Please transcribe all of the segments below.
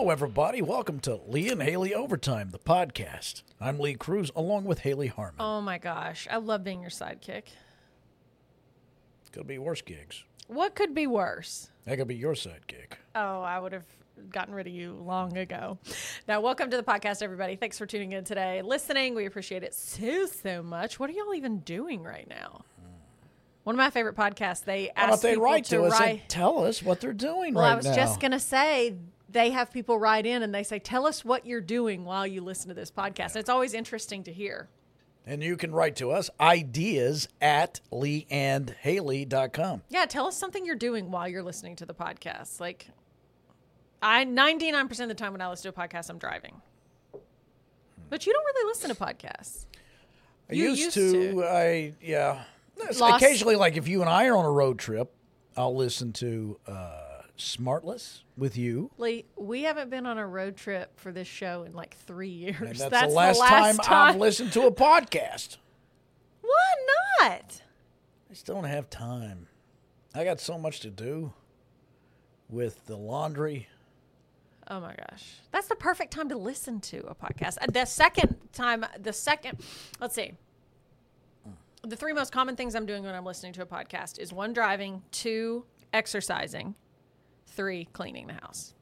Hello, everybody. Welcome to Lee and Haley Overtime, the podcast. I'm Lee Cruz, along with Haley Harmon. Oh, my gosh. I love being your sidekick. Could be worse gigs. What could be worse? That could be your sidekick. Oh, I would have gotten rid of you long ago. Now, welcome to the podcast, everybody. Thanks for tuning in today. Listening, we appreciate it so much. What are y'all even doing right now? One of my favorite podcasts, they ask they people write to us write. and tell us what they're doing Well, right now. I was just going to say, they have people write in and they say, tell us what you're doing while you listen to this podcast. And it's always interesting to hear. And you can write to us, ideas at leeandhaley.com. Yeah, tell us something you're doing while you're listening to the podcast. Like, 99% of the time when I listen to a podcast, I'm driving. But you don't really listen to podcasts. I used to. Yeah. Lost. Occasionally, like if you and I are on a road trip, I'll listen to Smartless with you. Lee, we haven't been on a road trip for this show in like 3 years. And that's the last time I've listened to a podcast. Why not? I just don't have time. I got so much to do with the laundry. Oh my gosh. That's the perfect time to listen to a podcast. Let's see. The three most common things I'm doing when I'm listening to a podcast is 1, driving, 2, exercising, 3, cleaning the house.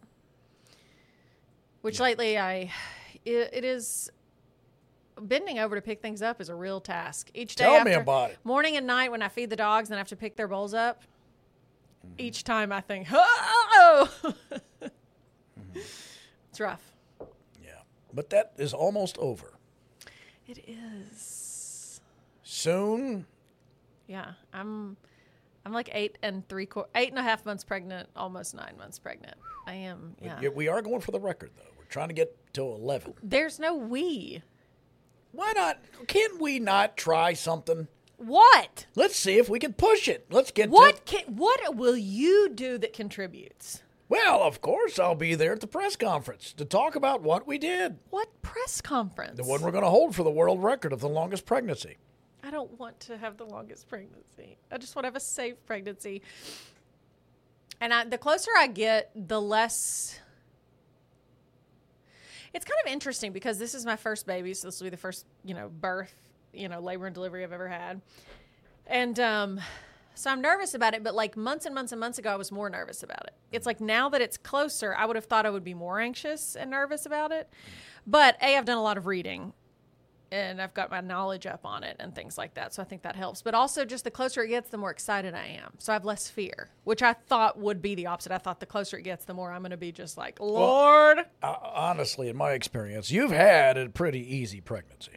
Which lately it is bending over to pick things up is a real task. Each day Tell me about it. Morning and night when I feed the dogs and I have to pick their bowls up, each time I think, oh! It's rough. Yeah. But that is almost over. It is. Soon. Yeah. I'm like 8.5 months pregnant, almost 9 months pregnant. I am. Yeah. We are going for the record, though. We're trying to get to 11. There's no we. Why not? Can we not try something? What? Let's see if we can push it. Let's get What will you do that contributes? Well, of course, I'll be there at the press conference to talk about what we did. What press conference? The one we're going to hold for the world record of the longest pregnancy. I don't want to have the longest pregnancy. I just want to have a safe pregnancy. And the closer I get, the less... It's kind of interesting because this is my first baby, so this will be the first, birth, labor and delivery I've ever had. And so I'm nervous about it, but like months and months and months ago, I was more nervous about it. It's like now that it's closer, I would have thought I would be more anxious and nervous about it. But I've done a lot of reading and I've got my knowledge up on it and things like that. So I think that helps. But also just the closer it gets, the more excited I am. So I have less fear, which I thought would be the opposite. I thought the closer it gets, the more I'm going to be just like, Lord. Well, honestly, in my experience, you've had a pretty easy pregnancy.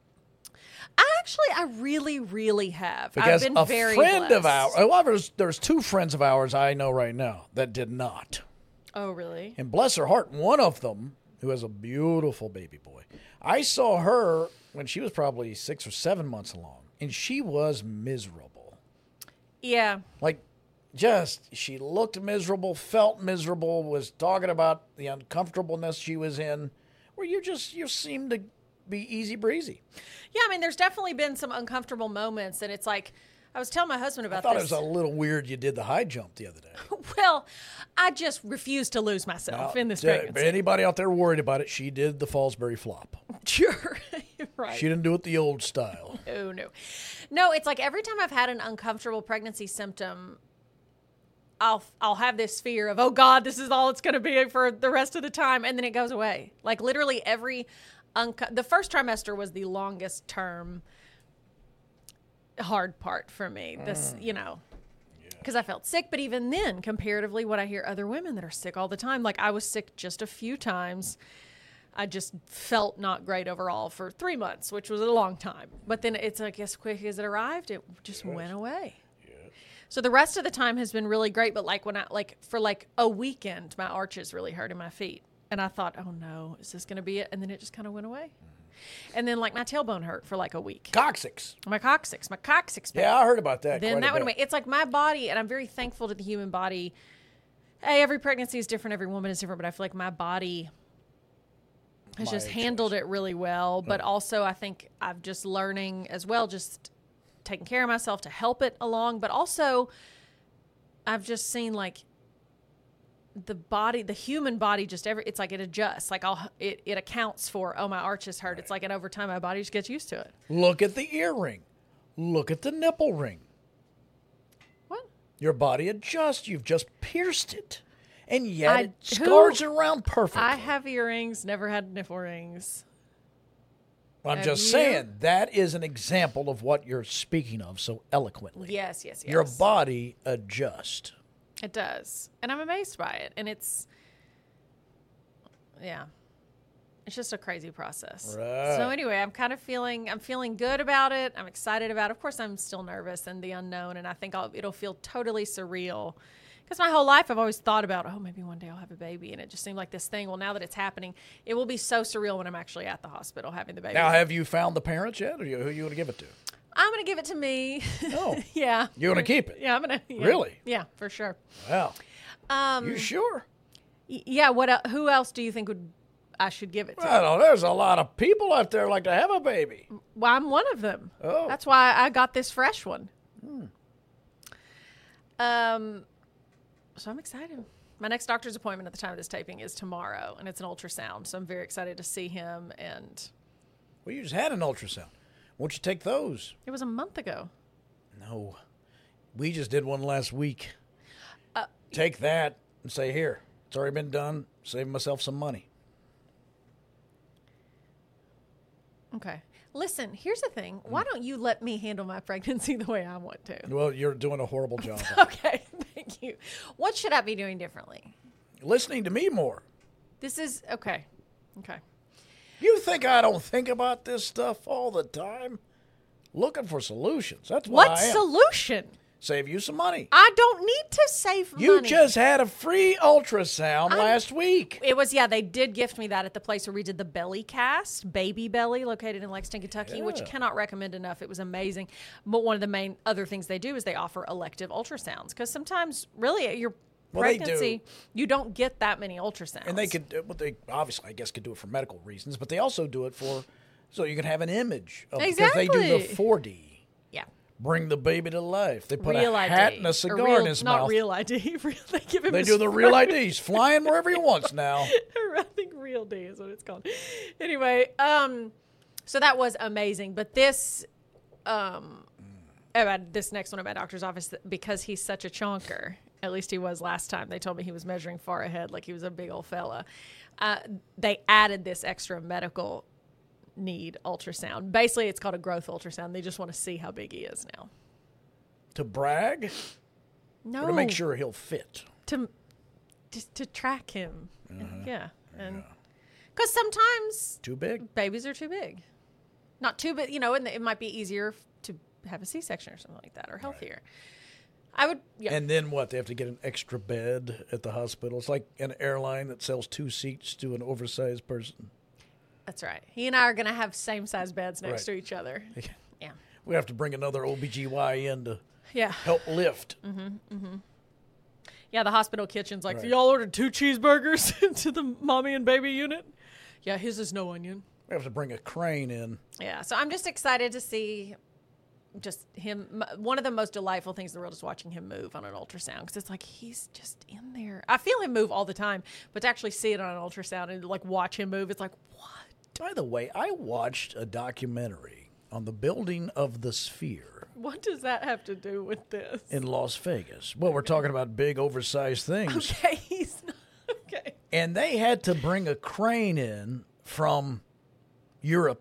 I really, really have. Because I've been very friend of blessed. ours, well, there's 2 friends of ours I know right now that did not. Oh, really? And bless her heart, one of them, who has a beautiful baby boy, I saw her when she was probably 6 or 7 months along, and she was miserable. Yeah. She looked miserable, felt miserable, was talking about the uncomfortableness she was in, where you seemed to be easy breezy. Yeah, I mean, there's definitely been some uncomfortable moments, and it's like, I was telling my husband about I thought this. it was a little weird you did the high jump the other day. Well, I just refused to lose myself in this pregnancy. Anybody out there worried about it, she did the Fallsbury flop. Sure. Right. She didn't do it the old style. Oh, no. No, it's like every time I've had an uncomfortable pregnancy symptom, I'll have this fear of, oh, God, this is all it's going to be for the rest of the time, and then it goes away. Like literally the first trimester was the longest term hard part for me. This, because I felt sick. But even then, comparatively, what I hear other women that are sick all the time, like I was sick just a few times. I just felt not great overall for 3 months, which was a long time. But then it's like as quick as it arrived, it just went away. Yes. So the rest of the time has been really great. But for a weekend, my arches really hurting my feet. And I thought, oh no, is this going to be it? And then it just kind of went away. And then my tailbone hurt for a week. Coccyx. My coccyx. Yeah, I heard about that. Then that went away. It's like my body, and I'm very thankful to the human body. Hey, every pregnancy is different. Every woman is different. But I feel like my body has just handled it really well. But also I think I've just learning as well, just taking care of myself to help it along. But also I've just seen the human body just it's like it adjusts. Like it accounts for, oh, my arch is hurt. Right. It's like, and over time my body just gets used to it. Look at the earring. Look at the nipple ring. What? Your body adjusts. You've just pierced it. And yet it scars around perfectly. I have earrings, never had nipple rings. I'm just saying, that is an example of what you're speaking of so eloquently. Yes. Your body adjusts. It does. And I'm amazed by it. And it's just a crazy process. Right. So anyway, I'm feeling good about it. I'm excited about it. Of course, I'm still nervous and the unknown. And I think it'll feel totally surreal. Because my whole life I've always thought about, maybe one day I'll have a baby. And it just seemed like this thing. Well, now that it's happening, it will be so surreal when I'm actually at the hospital having the baby. Now, have you found the parents yet? Or who are you going to give it to? I'm going to give it to me. Oh. Yeah. You're going to keep it? Yeah, I'm going to. Yeah. Really? Yeah, for sure. Wow. You sure? Yeah. Who else do you think I should give it to? I don't know. There's a lot of people out there like to have a baby. Well, I'm one of them. Oh. That's why I got this fresh one. So I'm excited. My next doctor's appointment at the time of this taping is tomorrow, and it's an ultrasound. So I'm very excited to see him. And well, you just had an ultrasound. Won't you take those? It was a month ago. No. We just did one last week. Take that and say, here, it's already been done. Save myself some money. Okay. Listen, here's the thing. Why don't you let me handle my pregnancy the way I want to? Well, you're doing a horrible job. Okay, thank you. What should I be doing differently? Listening to me more. This is, okay. Okay. You think I don't think about this stuff all the time? Looking for solutions. That's why What I am. solution? Save you some money. I don't need to save money. You just had a free ultrasound last week. It was, they did gift me that at the place where we did the belly cast, Baby Belly, located in Lexington, Kentucky, which cannot recommend enough. It was amazing. But one of the main other things they do is they offer elective ultrasounds. Because sometimes, really, at your pregnancy, you don't get that many ultrasounds. And they obviously, I guess, could do it for medical reasons, but they also do it so you can have an image. Because they do the 4D. Yeah. Bring the baby to life. They put real a ID. hat and a cigar in his mouth. Not real ID. They give him. They do the real IDs, flying wherever he wants now. I think Real D is what it's called. Anyway, so that was amazing. But this, this next one at my doctor's office, because he's such a chonker. At least he was last time. They told me he was measuring far ahead, like he was a big old fella. They added this extra medical need ultrasound. Basically, it's called a growth ultrasound. They just want to see how big he is now. To brag? No. Or to make sure he'll fit? To track him. Yeah. And because sometimes too big? Babies are too big. Not too big, and it might be easier to have a C-section or something like that, or healthier. I would, And then what? They have to get an extra bed at the hospital. It's like an airline that sells 2 seats to an oversized person. That's right. He and I are going to have same-size beds next to each other. Yeah. We have to bring another OBGYN to help lift. Yeah, the hospital kitchen's like, so y'all ordered 2 cheeseburgers into the mommy and baby unit? Yeah, his is no onion. We have to bring a crane in. Yeah, so I'm just excited to see just him. One of the most delightful things in the world is watching him move on an ultrasound, because it's like he's just in there. I feel him move all the time, but to actually see it on an ultrasound and like watch him move, it's like, what? By the way, I watched a documentary on the building of the Sphere. What does that have to do with this? In Las Vegas. Well, we're talking about big, oversized things. Okay, he's not. Okay. And they had to bring a crane in from Europe,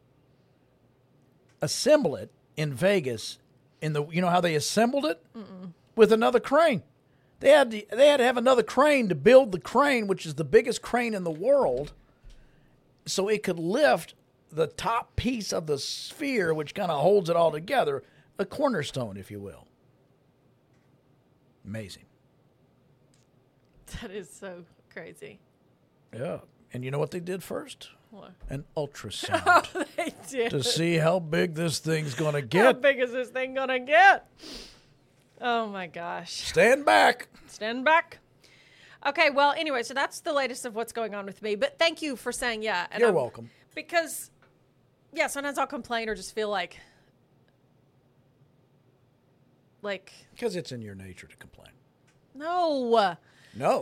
assemble it in Vegas, you know how they assembled it? With another crane. They had to have another crane to build the crane, which is the biggest crane in the world, so it could lift the top piece of the sphere, which kind of holds it all together, a cornerstone, if you will. Amazing. That is so crazy. Yeah. And you know what they did first? What? An ultrasound. Oh, they did. To see how big this thing's going to get. How big is this thing going to get? Oh, my gosh. Stand back. Stand back. Okay, well, anyway, so that's the latest of what's going on with me. But thank you for saying yeah. And You're welcome. Because, sometimes I'll complain or just feel like... Because it's in your nature to complain. No. No.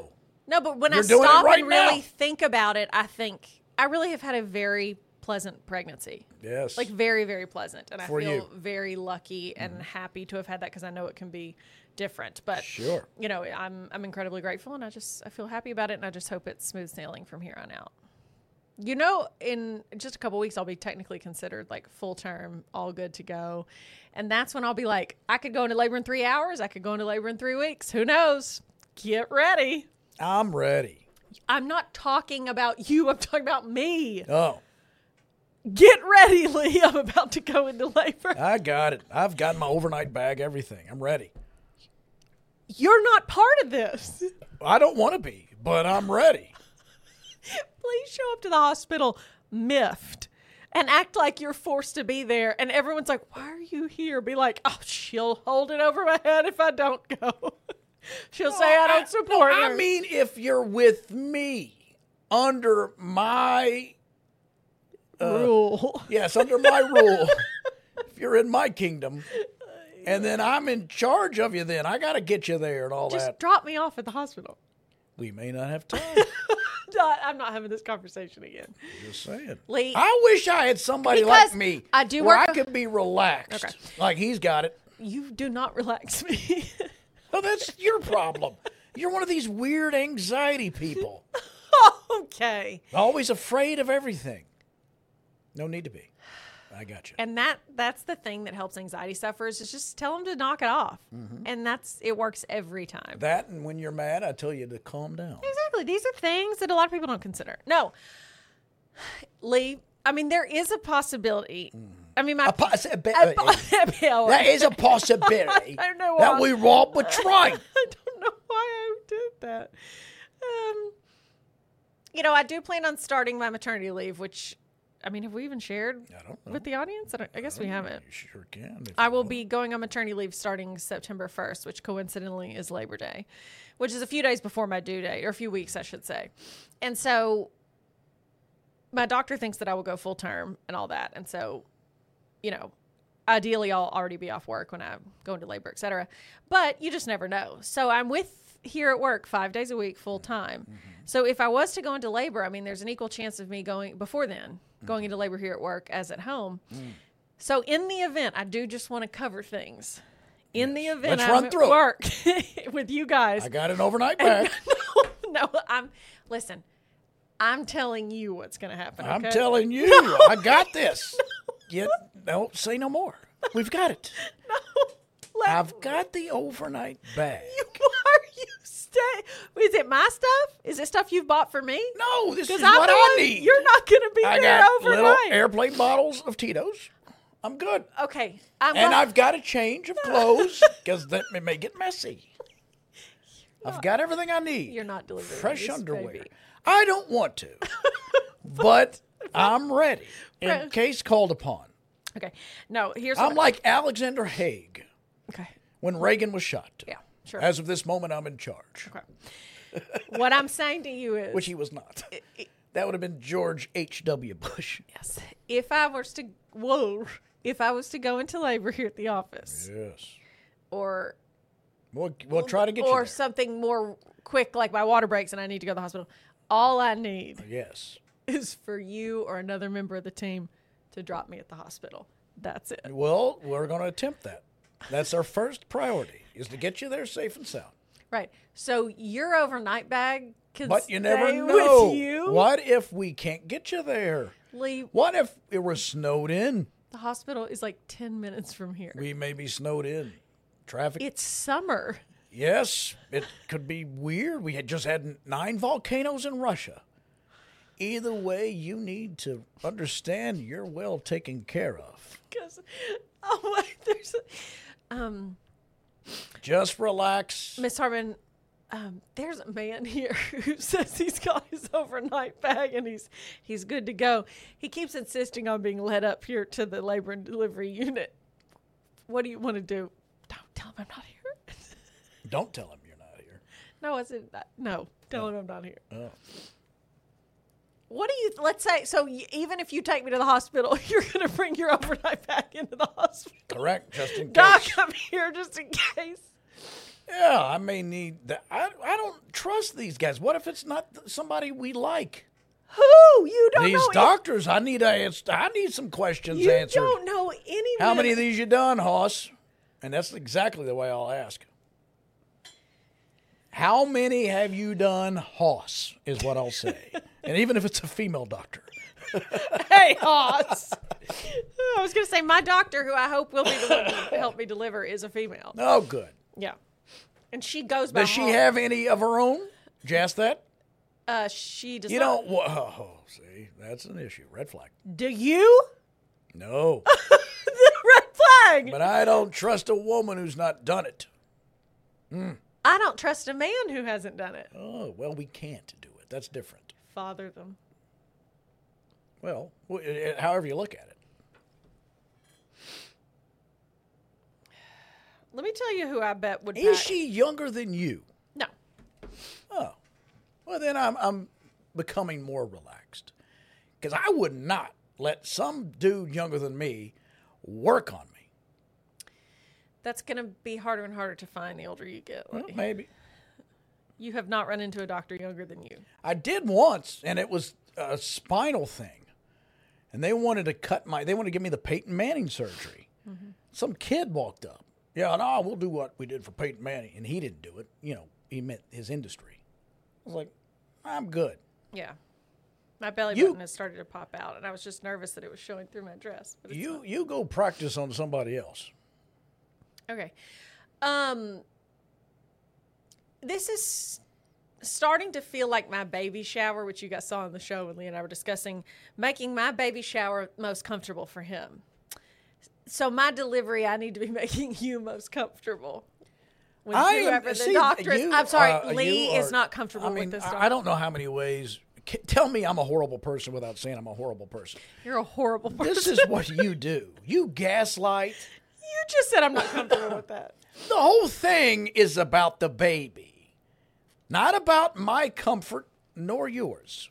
No, but when I You're doing it stop right and really now. think about it, I think I really have had a very pleasant pregnancy. Yes. Like very, very pleasant. And For I feel you. very lucky and happy to have had that because I know it can be different. But Sure. you know, I'm incredibly grateful and I feel happy about it and I just hope it's smooth sailing from here on out. You know, in just a couple weeks I'll be technically considered like full term, all good to go. And that's when I'll be like, I could go into labor in 3 hours, I could go into labor in 3 weeks. Who knows? Get ready. I'm ready. I'm not talking about you, I'm talking about me. Oh, Get ready, Lee. I'm about to go into labor. I got it. I've got my overnight bag, everything. I'm ready. You're not part of this. I don't want to be, but I'm ready. Please show up to the hospital miffed and act like you're forced to be there. And everyone's like, why are you here? Be like, oh, she'll hold it over my head if I don't go. She'll say I don't support her. I mean, if you're with me under my rule. yes, under my rule, if you're in my kingdom, and then I'm in charge of you, then I got to get you there and all Just that. drop me off at the hospital. We may not have time. I'm not having this conversation again. Just saying. Lee, I wish I had somebody Because like me I do where work- I could be relaxed. Okay. Like he's got it. you do not relax me. Well, that's your problem. You're one of these weird anxiety people. Okay. Always afraid of everything. No need to be. I got you. And that's the thing that helps anxiety sufferers is just tell them to knock it off. And it works every time. That and when you're mad, I tell you to calm down. Exactly. These are things that a lot of people don't consider. No. Lee, I mean, there is a possibility. I mean, my... That is a possibility. I don't know that why. we all would try. I don't know why I did that. You know, I do plan on starting my maternity leave, which, I mean, have we even shared I don't know. with the audience? I guess we haven't. You sure can. I will be going on maternity leave starting September 1st, which coincidentally is Labor Day, which is a few days before my due date, or a few weeks, I should say. And so my doctor thinks that I will go full term and all that. And so, you know, ideally I'll already be off work when I go into labor, et cetera. But you just never know. So I'm here at work 5 days a week, full time. Mm-hmm. So if I was to go into labor, I mean, there's an equal chance of me going into labor here at work as at home. So in the event, I do just want to cover things. In the event Let's I'm run at through it. work with you guys. I got an overnight bag. No, listen, I'm telling you what's going to happen. I'm okay? telling you, I got this. Don't say no more. We've got it. I've got the overnight bag. Are you Is it my stuff? Is it stuff you've bought for me? No, this is I'm what the I one- need. You're not going to be I there got little overnight. airplane bottles of Tito's. I'm good. Okay, And I've got a change of clothes because that may get messy. I've got everything I need. You're not delivering fresh this, underwear. baby. I don't want to, but I'm ready in Fresh. case called upon. Okay, no. Here's I'm what like Alexander Haig okay, when Reagan was shot. yeah, sure. As of this moment, I'm in charge, Okay. What I'm saying to you is, which he was not. That would have been George H.W. Bush. yes, if I was to go into labor here at the office, Yes. or We'll try to get you or there. something more quick, like my water breaks and I need to go to the hospital, all I need Yes. is for you or another member of the team to drop me at the hospital. That's it. Well, we're going to attempt that. That's our first priority, is to get you there safe and sound. Right. So your overnight bag can But you never stay know. with you. What if we can't get you there? Lee, What if it was snowed in? the hospital is like 10 minutes from here. We may be snowed in. Traffic. It's summer. Yes, it could be weird. We had just had 9 volcanoes in Russia. Either way, you need to understand you're well taken care of. Because, oh, wait, there's Just relax. Miss Harmon, there's a man here who says he's got his overnight bag and he's good to go. He keeps insisting on being led up here to the labor and delivery unit. What do you want to do? Don't tell him I'm not here. Don't tell him you're not here. No, I said no. Tell him I'm not here. Oh. What do you? Let's say so. Even if you take me to the hospital, you're going to bring your overnight bag into the hospital. Correct, just in case. Doc, I'm here just in case. Yeah, I may need that. I don't trust these guys. What if it's not somebody we like? Who? You don't These know. doctors, I need some questions You answered. don't know any. How many of these you done, Hoss? And that's exactly the way I'll ask. How many have you done, Hoss, is what I'll say. And even if it's a female doctor. Hey, Hoss. I was going to say, my doctor, who I hope will be the one to help me deliver, is a female. Oh, good. Yeah. And she goes by Does she Hoss. have any of her own? Did you ask that? She does You not. don't. Whoa, see, that's an issue. Red flag. Do you? No. The red flag. But I don't trust a woman who's not done it. I don't trust a man who hasn't done it. Oh, well, we can't do it. That's different. Father them. Well, however you look at it. Let me tell you who I bet would Is pack. she younger than you? No. Oh. Well, then I'm becoming more relaxed. Because I would not let some dude younger than me work on me. That's going to be harder and harder to find the older you get. Well, Lee. maybe. You have not run into a doctor younger than you. I did once, and it was a spinal thing. And they wanted to give me the Peyton Manning surgery. Mm-hmm. Some kid walked up. Yeah, no, we'll do what we did for Peyton Manning. And he didn't do it. You know, he meant his industry. I was like, I'm good. Yeah. My belly button has started to pop out, and I was just nervous that it was showing through my dress. But it's not. You go practice on somebody else. Okay. This is starting to feel like my baby shower, which you guys saw on the show when Lee and I were discussing, making my baby shower most comfortable for him. So my delivery, I need to be making you most comfortable. With whoever the doctor is. I'm sorry, Lee is not comfortable with this doctor. I don't know how many ways. Tell me I'm a horrible person without saying I'm a horrible person. You're a horrible person. This is what you do. You gaslight. You just said I'm not comfortable with that. The whole thing is about the baby, not about my comfort nor yours.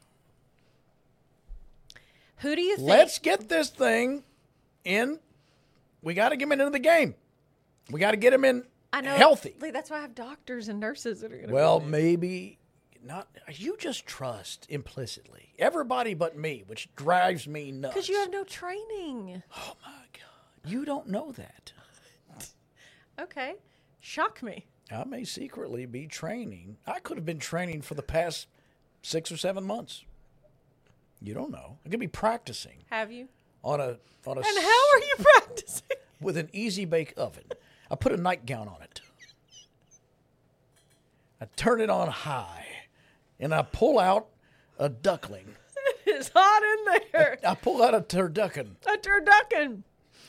Who do you think? Let's get this thing in. We got to get him into the game. We got to get him in healthy. Lee, that's why I have doctors and nurses that are going to Well, maybe not. You just trust implicitly. Everybody but me, which drives me nuts. Because you have no training. Oh, my God. You don't know that. Okay. Shock me. I may secretly be training. I could have been training for the past 6 or 7 months. You don't know. I could be practicing. Have you? And how are you practicing? With an easy bake oven. I put a nightgown on it. I turn it on high, and I pull out a duckling. It's hot in there. I pull out a turducken. A turducken.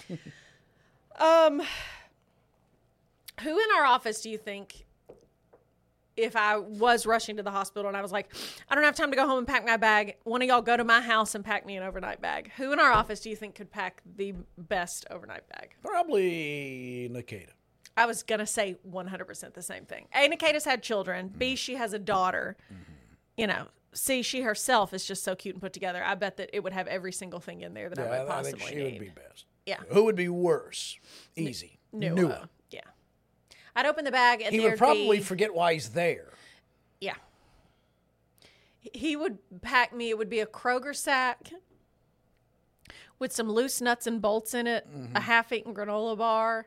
Who in our office do you think, if I was rushing to the hospital and I was like, I don't have time to go home and pack my bag, one of y'all go to my house and pack me an overnight bag? Who in our office do you think could pack the best overnight bag? Probably Nikita. I was going to say 100% the same thing. A, Nikita's had children. B, she has a daughter. You know, C, she herself is just so cute and put together. I bet that it would have every single thing in there that I would possibly think she need. would be best. Yeah. Who would be worse? Easy. Nua. Yeah. I'd open the bag and He would probably forget why he's there. Yeah. He would pack me, it would be a Kroger sack with some loose nuts and bolts in it, a half-eaten granola bar,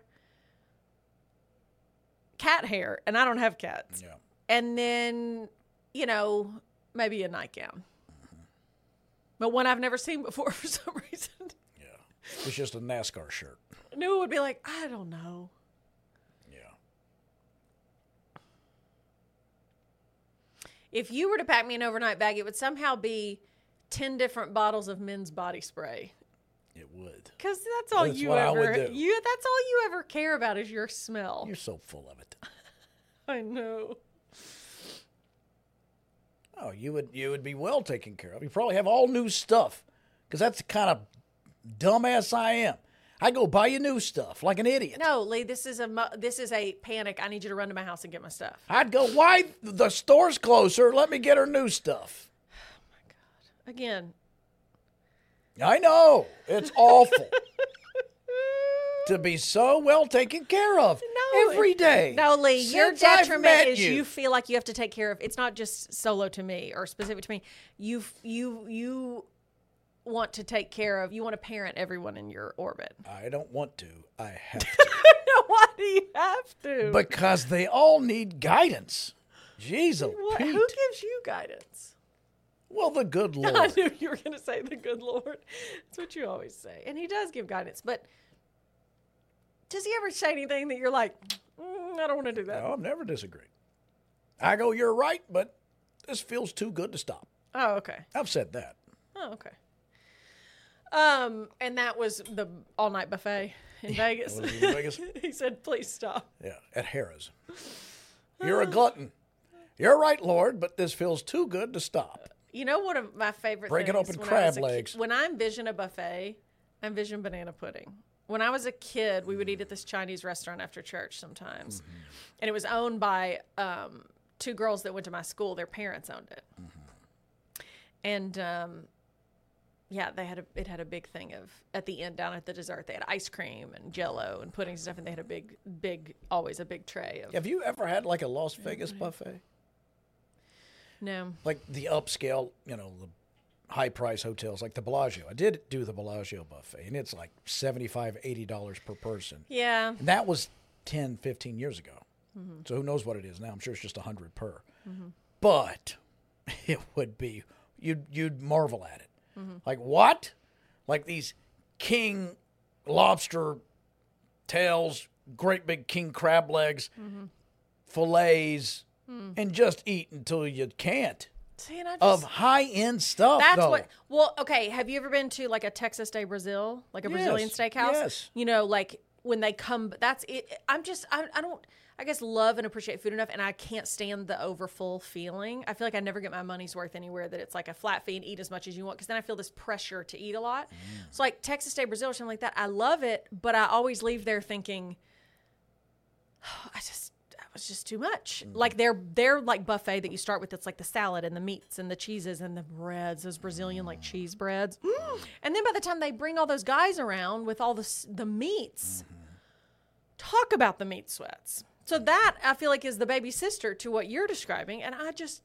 cat hair, and I don't have cats. Yeah. And then, maybe a nightgown. But one I've never seen before for some reason. Yeah. It's just a NASCAR shirt. Nua would be like, I don't know. Yeah. If you were to pack me an overnight bag, it would somehow be 10 different bottles of men's body spray. It would. Because that's all That's you what I ever would do. That's all you ever care about is your smell. You're so full of it. I know. Oh, you would be well taken care of. You probably have all new stuff, because that's the kind of dumbass I am. I go buy you new stuff like an idiot. No, Lee, this is a panic. I need you to run to my house and get my stuff. I'd go, why? The store's closer. Let me get her new stuff. Oh my God. Again. I know. It's awful. to be so well taken care of every day. No, Lee, your since I've detriment met is you feel like you have to take care of. It's not just solo to me or specific to me. You want to take care of. You want to parent everyone in your orbit. I don't want to. I have to. Why do you have to? Because they all need guidance. Jeez, Who Pete. gives you guidance? Well, the good Lord. I knew you were going to say the good Lord. That's what you always say. And he does give guidance. But does he ever say anything that you're like, I don't want to do that? No, I've never disagreed. I go, you're right, but this feels too good to stop. Oh, okay. I've said that. Oh, okay. And that was the all-night buffet in Vegas. Was it in Vegas? He said, please stop. Yeah, at Harrah's. You're a glutton. You're right, Lord, but this feels too good to stop. You know, one of my favorite Breaking things open when crab I was legs. when I envision a buffet, I envision banana pudding. When I was a kid, we would eat at this Chinese restaurant after church sometimes. Mm-hmm. And it was owned by two girls that went to my school. Their parents owned it. Mm-hmm. And, yeah, it had a big thing of, at the end, down at the dessert, they had ice cream and Jell-O and pudding and stuff, and they had always a big tray of. Have you ever had like a Las Vegas buffet? No. Like the upscale, the high price hotels like the Bellagio. I did do the Bellagio buffet, and it's like $75, $80 per person. Yeah. And that was 10, 15 years ago. Mm-hmm. So who knows what it is now? I'm sure it's just 100 per. Mm-hmm. But it would be, you'd marvel at it. Mm-hmm. Like what? Like these king lobster tails, great big king crab legs, fillets, and just eat until you can't. See, and Of high-end stuff, that's though. what. Well, okay. Have you ever been to like a Texas de Brazil, like a Brazilian steakhouse? Yes. You know, like when they come. That's it. I don't. I guess love and appreciate food enough, and I can't stand the overfull feeling. I feel like I never get my money's worth anywhere that it's like a flat fee and eat as much as you want, because then I feel this pressure to eat a lot. So like Texas de Brazil or something like that, I love it, but I always leave there thinking, that was just too much. Like their like buffet that you start with, it's like the salad and the meats and the cheeses and the breads, those Brazilian like cheese breads. And then by the time they bring all those guys around with all the meats, talk about the meat sweats. So that I feel like is the baby sister to what you're describing, and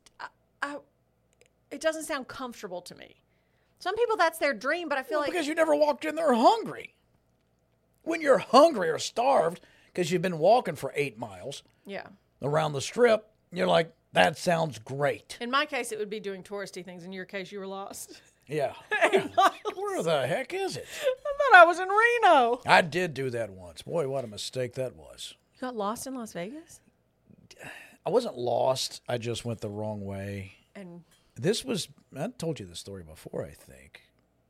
it doesn't sound comfortable to me. Some people that's their dream, but I feel like because you never walked in there hungry. When you're hungry or starved because you've been walking for 8 miles around the strip, you're like, that sounds great. In my case, it would be doing touristy things. In your case, you were lost. Yeah. Where the heck is it? I thought I was in Reno. I did do that once. Boy, what a mistake that was. You got lost in Las Vegas? I wasn't lost. I just went the wrong way. And I told you this story before, I think.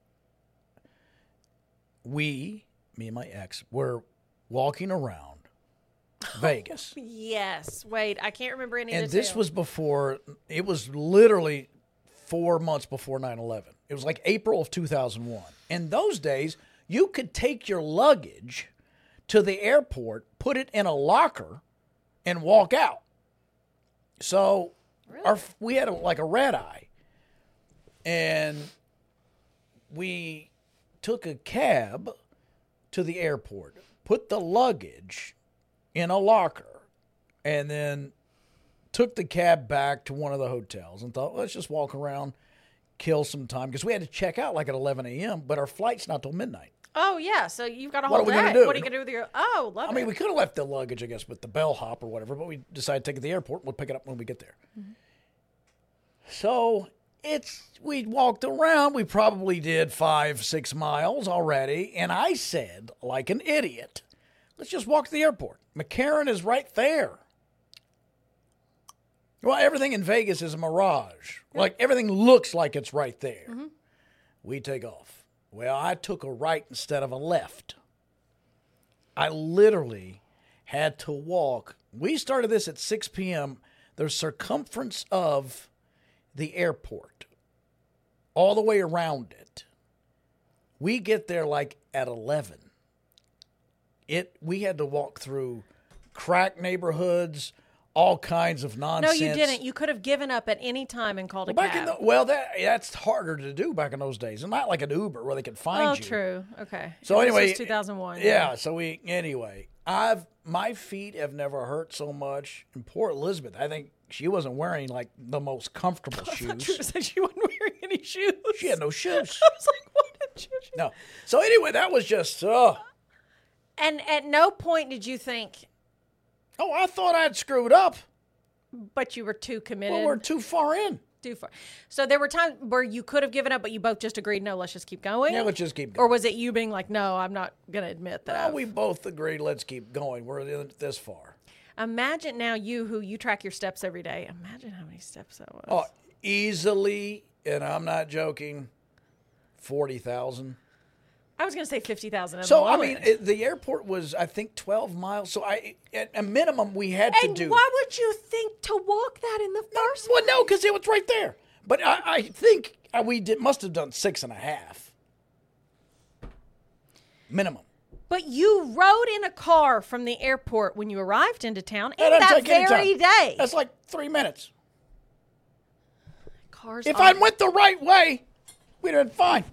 Me and my ex, were walking around Vegas. yes. Wait, I can't remember any And detail. this was before, it was literally 4 months before 9/11. It was like April of 2001. In those days, you could take your luggage to the airport, put it in a locker, and walk out. So Really? we had like a red eye, and we took a cab to the airport, put the luggage in a locker, and then took the cab back to one of the hotels and thought, let's just walk around, kill some time, because we had to check out like at 11 a.m., but our flight's not till midnight. Oh, yeah. So you've got a What whole are we day. gonna do? What are you going to do with your... Oh, love it. I mean, we could have left the luggage, I guess, with the bellhop or whatever, but we decided to take it to the airport. We'll pick it up when we get there. Mm-hmm. So we walked around. We probably did 5-6 miles already. And I said, like an idiot, let's just walk to the airport. McCarran is right there. Well, everything in Vegas is a mirage. Like everything looks like it's right there. Mm-hmm. We take off. Well, I took a right instead of a left. I literally had to walk. We started this at 6 p.m. The circumference of the airport, all the way around it. We get there like at 11. We had to walk through crack neighborhoods, all kinds of No, nonsense. you didn't. You could have given up at any time and called a Back cab. that's harder to do back in those days. It's not like an Uber where they can find you. True. Okay. So This anyway, was 2001. Yeah. So my feet have never hurt so much. And poor Elizabeth, I think she wasn't wearing like the most comfortable I thought shoes. you said she wasn't wearing any shoes. She had no shoes. I was like, what did you? No. So anyway, that was just. And at no point did you think, I thought I'd screwed up. but you were too committed. Well, we're too far in. Too far. So there were times where you could have given up, but you both just agreed, no, let's just keep going. Yeah, let's just keep Or going. was it you being like, no, I'm not going to admit that? Well, we both agreed. Let's keep going. We're this far. Imagine now you track your steps every day. Imagine how many steps that was. Oh, easily, and I'm not joking. 40,000. I was going to say 50,000. So I mean, the airport was I think 12 miles. So at a minimum we had to and do. why would you think to walk that in the first Well, no, because it was right there. But I think must have done 6.5 minimum. But you rode in a car from the airport when you arrived into town, and doesn't that take any very time. day. That's like 3 minutes. Cars. If I went the right way, we'd have been fine.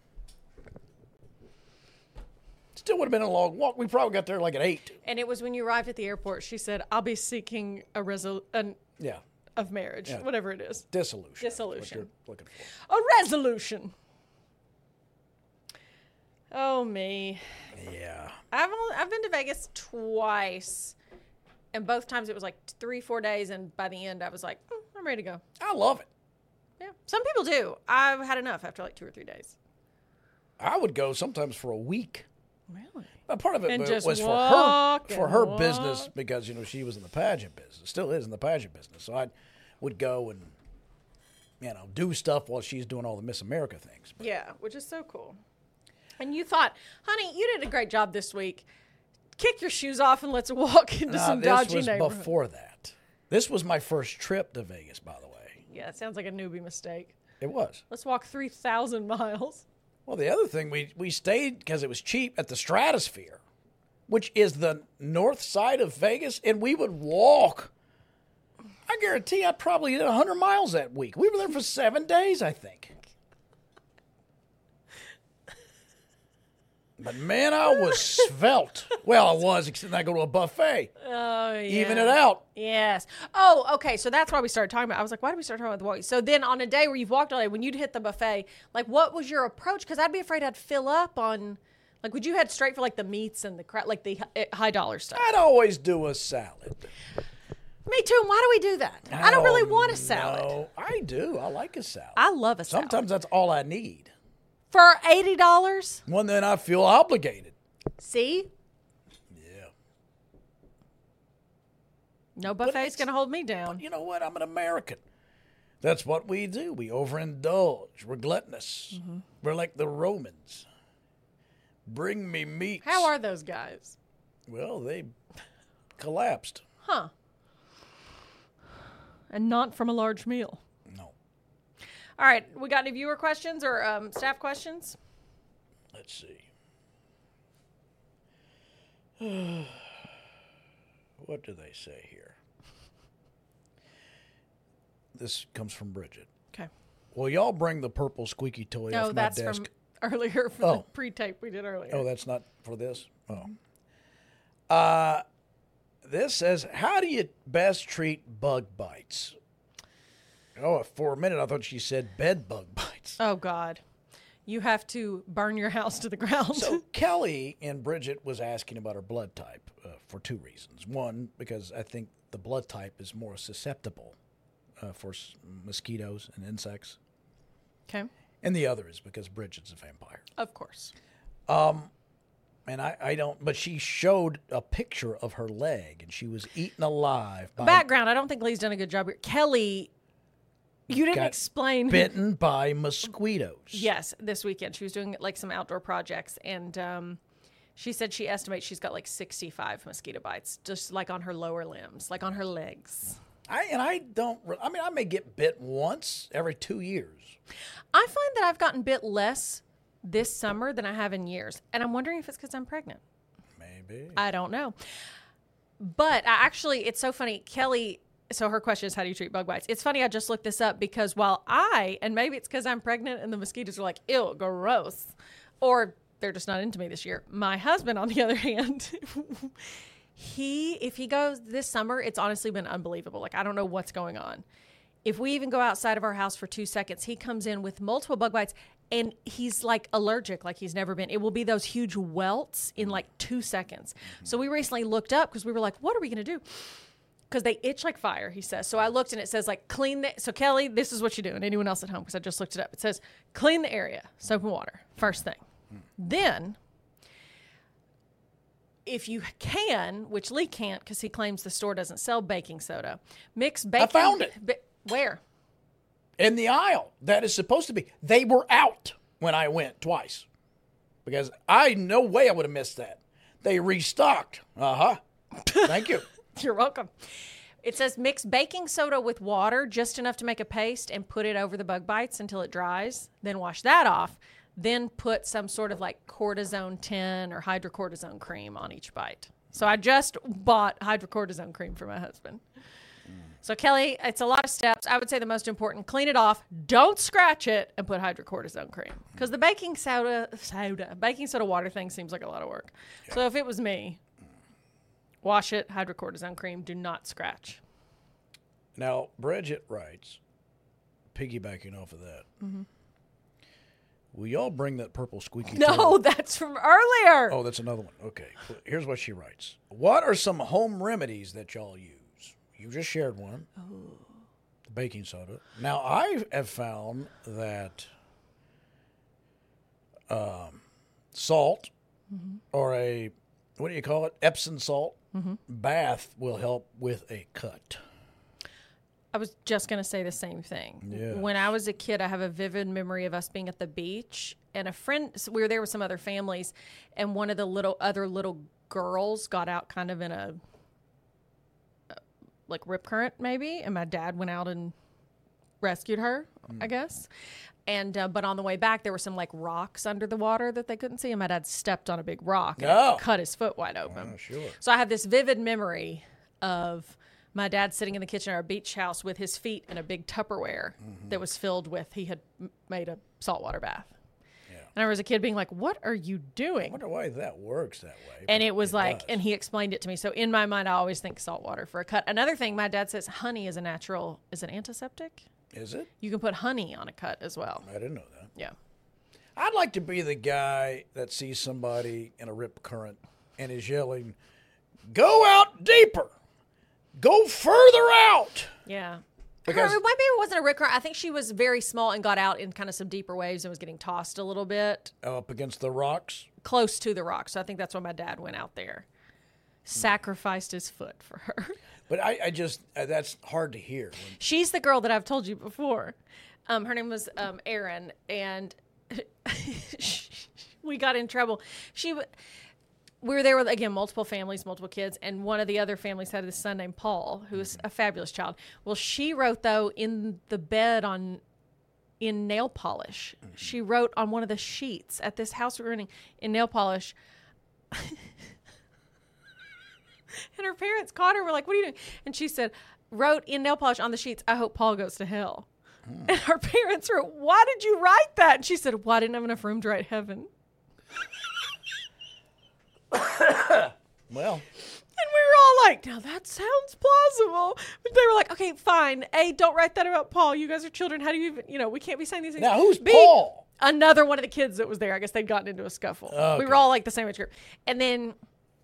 Still would have been a long walk. We probably got there like at 8. And it was when you arrived at the airport. She said, "I'll be seeking a Yeah, of marriage, whatever it is, dissolution. Dissolution. What you're looking for. a resolution." Oh me. Yeah. I've been to Vegas twice, and both times it was like 3-4 days, and by the end I was like, I'm ready to go. I love it. Yeah, some people do. I've had enough after like 2 or 3 days. I would go sometimes for a week. Really? But part of it And was just for walk her and business walk. because she was in the pageant business, still is in the pageant business. So I would go and do stuff while she's doing all the Miss America things. Yeah, which is so cool. And you thought, honey, you did a great job this week. Kick your shoes off and let's walk into some dodgy This was neighborhood. before that. This was my first trip to Vegas, by the way. Yeah, it sounds like a newbie mistake. It was. Let's walk 3,000 miles. Well, the other thing, we stayed because it was cheap at the Stratosphere, which is the north side of Vegas, and we would walk. I guarantee I probably did 100 miles that week. We were there for 7 days, I think. But man, I was svelte. Well, I was, except I go to a buffet. Oh, yeah. Even it out. Yes. Oh, okay. So that's why we started talking about. I was like, why did we start talking about the walking? So then, on a day where you've walked all day, when you'd hit the buffet, like, what was your approach? Because I'd be afraid I'd fill up on, like, would you head straight for like the meats and the like the high dollar stuff? I'd always do a salad. Me too. And why do we do that? I don't really want a salad. No, I do. I like a salad. I love a salad. Sometimes that's all I need. For $80? Well, then I feel obligated. See? Yeah. No buffet's going to hold me down. You know what? I'm an American. That's what we do. We overindulge. We're gluttonous. Mm-hmm. We're like the Romans. Bring me meats. How are those guys? Well, they collapsed. Huh. And not from a large meal. No. All right. We got any viewer questions or staff questions? Let's see. What do they say here? This comes from Bridget. Okay. Will y'all bring the purple squeaky toy No, off my that's desk? from earlier from Oh. the pre-tape we did earlier. Oh, that's not for this? Oh. This says, how do you best treat bug bites? Oh, for a minute I thought she said bed bug bites. Oh, God. You have to burn your house to the ground. So Kelly and Bridget was asking about her blood type for 2 reasons. One, because I think the blood type is more susceptible for mosquitoes and insects. Okay. And the other is because Bridget's a vampire. Of course. And I don't, but she showed a picture of her leg and she was eaten alive by Background, I don't think Lee's done a good job here. Kelly, you didn't got explain. bitten by mosquitoes. Yes, this weekend. She was doing like some outdoor projects, and she said she estimates she's got like 65 mosquito bites, just like on her lower limbs, like on her legs. I may get bit once every 2 years. I find that I've gotten bit less this summer than I have in years, and I'm wondering if it's because I'm pregnant. Maybe. I don't know. But it's so funny. Kelly, so her question is, how do you treat bug bites? It's funny, I just looked this up because and maybe it's because I'm pregnant and the mosquitoes are like, ew, gross. Or they're just not into me this year. My husband, on the other hand, if he goes this summer, it's honestly been unbelievable. Like, I don't know what's going on. If we even go outside of our house for 2 seconds, he comes in with multiple bug bites and he's like allergic like he's never been. It will be those huge welts in like 2 seconds. So we recently looked up because we were like, what are we going to do? Because they itch like fire, he says. So I looked and it says like so Kelly, this is what you do. And anyone else at home, because I just looked it up. It says clean the area, soap and water, first thing. Then, if you can, which Lee can't because he claims the store doesn't sell baking soda, mix baking. I found it. Where? In the aisle that is supposed to be. They were out when I went twice. Because no way I would have missed that. They restocked. Thank you. You're welcome. It says mix baking soda with water, just enough to make a paste, and put it over the bug bites until it dries. Then wash that off. Then put some sort of like cortisone 10 or hydrocortisone cream on each bite. So I just bought hydrocortisone cream for my husband. So Kelly, it's a lot of steps. I would say the most important, clean it off, don't scratch it, and put hydrocortisone cream. Because the baking soda water thing seems like a lot of work. Yeah. So if it was me, wash it, hydrocortisone cream, do not scratch. Now, Bridget writes, piggybacking off of that, will y'all bring that purple squeaky toy? No, that's from earlier. Oh, that's another one. Okay. Here's what she writes. What are some home remedies that y'all use? You just shared one. Oh. The baking soda. Now, I have found that salt or what do you call it? Epsom salt bath will help with a cut. I was just going to say the same thing. Yes. When I was a kid, I have a vivid memory of us being at the beach, and we were there with some other families, and one of the other little girls got out kind of in a like rip current maybe, and my dad went out and rescued her, I guess. And but on the way back, there were some like rocks under the water that they couldn't see, and my dad stepped on a big rock and cut his foot wide open. Oh, sure. So I have this vivid memory of my dad sitting in the kitchen at our beach house with his feet in a big Tupperware that was filled with, he had made a saltwater bath. Yeah. And I was a kid being like, what are you doing? I wonder why that works that way. And it was like, and he explained it to me. So in my mind, I always think saltwater for a cut. Another thing, my dad says honey is an antiseptic. Is it? You can put honey on a cut as well. I didn't know that. Yeah. I'd like to be the guy that sees somebody in a rip current and is yelling, go out deeper. Go further out. Yeah. Because maybe it wasn't a rip current. I think she was very small and got out in kind of some deeper waves and was getting tossed a little bit. Up against the rocks? Close to the rocks. So I think that's why my dad went out there. Sacrificed his foot for her. But I just, that's hard to hear. She's the girl that I've told you before. Her name was Erin, and we got in trouble. We were there with, again, multiple families, multiple kids, and one of the other families had this son named Paul, who was a fabulous child. Well, she wrote, though, in the bed in nail polish. She wrote on one of the sheets at this house we were in nail polish. And her parents caught her. We're like, what are you doing? And she said, wrote in nail polish on the sheets, I hope Paul goes to hell. And her parents wrote, why did you write that? And she said, well, I didn't have enough room to write heaven. Well. And we were all like, now that sounds plausible. But they were like, okay, fine. A, don't write that about Paul. You guys are children. How do you even, we can't be saying these things. Now, who's B, Paul? Another one of the kids that was there. I guess they'd gotten into a scuffle. Okay. We were all like the same age group. And then,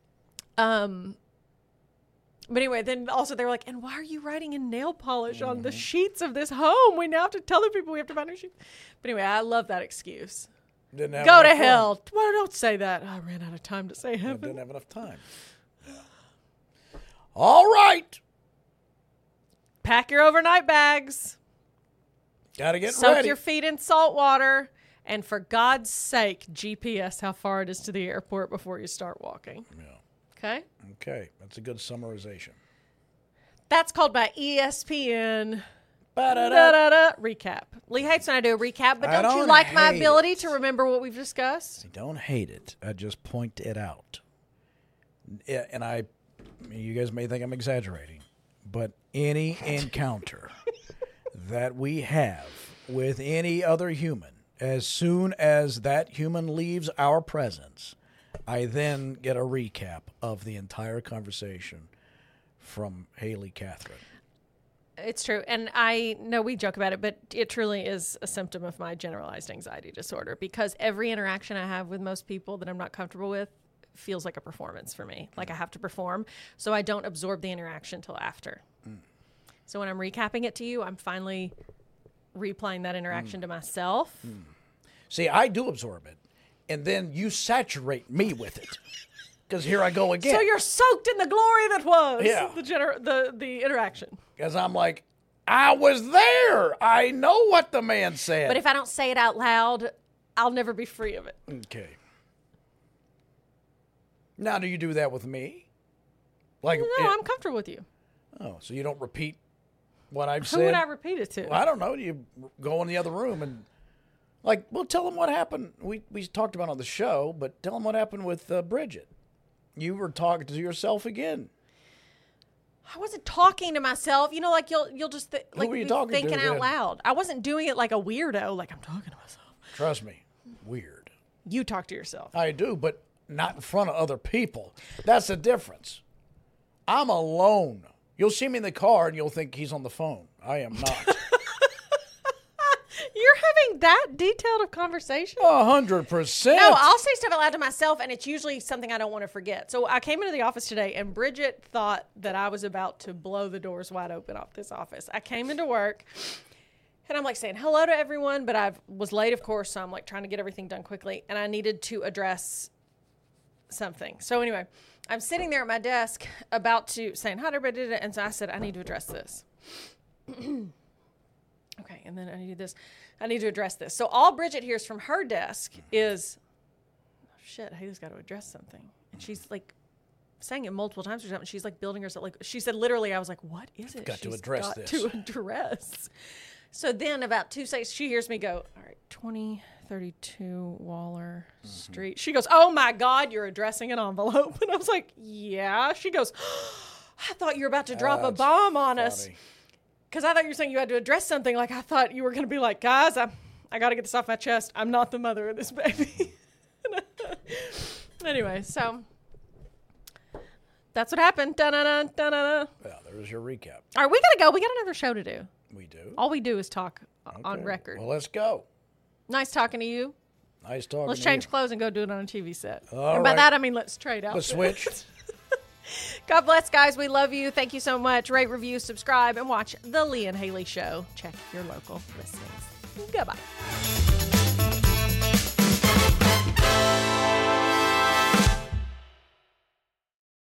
but anyway, then also they were like, and why are you writing in nail polish on the sheets of this home? We now have to tell the people we have to buy new sheets. But anyway, I love that excuse. Go to hell. Why don't say that? I ran out of time to say heaven. Didn't have enough time. Yeah. All right. Pack your overnight bags. Gotta get Soak ready. your feet in salt water. And for God's sake, GPS how far it is to the airport before you start walking. Yeah. Okay? Okay. That's a good summarization. That's called by ESPN. Recap. Lee hates when I do a recap, but don't you like my ability to remember what we've discussed? I don't hate it. I just point it out. And I You guys may think I'm exaggerating, but any encounter that we have with any other human, as soon as that human leaves our presence, I then get a recap of the entire conversation from Haley Catherine. It's true. And I know we joke about it, but it truly is a symptom of my generalized anxiety disorder, because every interaction I have with most people that I'm not comfortable with feels like a performance for me. Like I have to perform. So I don't absorb the interaction till after. So when I'm recapping it to you, I'm finally replaying that interaction to myself. See, I do absorb it, and then you saturate me with it. Because here I go again. So you're soaked in the glory that was Yeah. the interaction. Because I'm like, I was there. I know what the man said. But if I don't say it out loud, I'll never be free of it. Okay. Now, do you do that with me? Like, No, I'm comfortable with you. Oh, so you don't repeat what I've said? Who would I repeat it to? Well, I don't know. You go in the other room and, like, well, tell them what happened. We talked about it on the show, but tell them what happened with Bridget. You were talking to yourself again. I wasn't talking to myself. You know, like you'll just like were you be talking to thinking out then? loud. I wasn't doing it like a weirdo. Like I'm talking to myself. Trust me, weird. You talk to yourself. I do, but not in front of other people. That's the difference. I'm alone. You'll see me in the car and you'll think he's on the phone. I am not. You're having that detailed of conversation? 100%. No, I'll say stuff out loud to myself, and it's usually something I don't want to forget. So I came into the office today, and Bridget thought that I was about to blow the doors wide open off this office. I came into work, and I'm like saying hello to everyone, but I was late, of course, so I'm like trying to get everything done quickly, and I needed to address something. So anyway, I'm sitting there at my desk about to saying hi to everybody, and so I said, I need to address this. Okay, and then I need to address this. So all Bridget hears from her desk is, oh, shit, Haley's got to address something. And she's like saying it multiple times or something. She's like building herself. Like she said, literally, I was like, what is it? Got to She's address got this. to address. So then about 2 seconds, she hears me go, all right, 2032 Waller Street. She goes, oh my God, you're addressing an envelope. And I was like, yeah. She goes, I thought you were about to drop a bomb on us. Because I thought you were saying you had to address something. Like, I thought you were going to be like, guys, I got to get this off my chest. I'm not the mother of this baby. Anyway, so that's what happened. Da-da-da, da-da-da. Yeah, there's your recap. All right, we got to go. We got another show to do. We do? All we do is talk on Okay. record. Well, let's go. Nice talking to you. Nice talking Let's to change you. clothes and go do it on a TV set. All and by right. that, I mean let's trade out. Let's switch. God bless, guys. We love you. Thank you so much. Rate, review, subscribe, and watch The Lee and Haley Show. Check your local listings. Goodbye.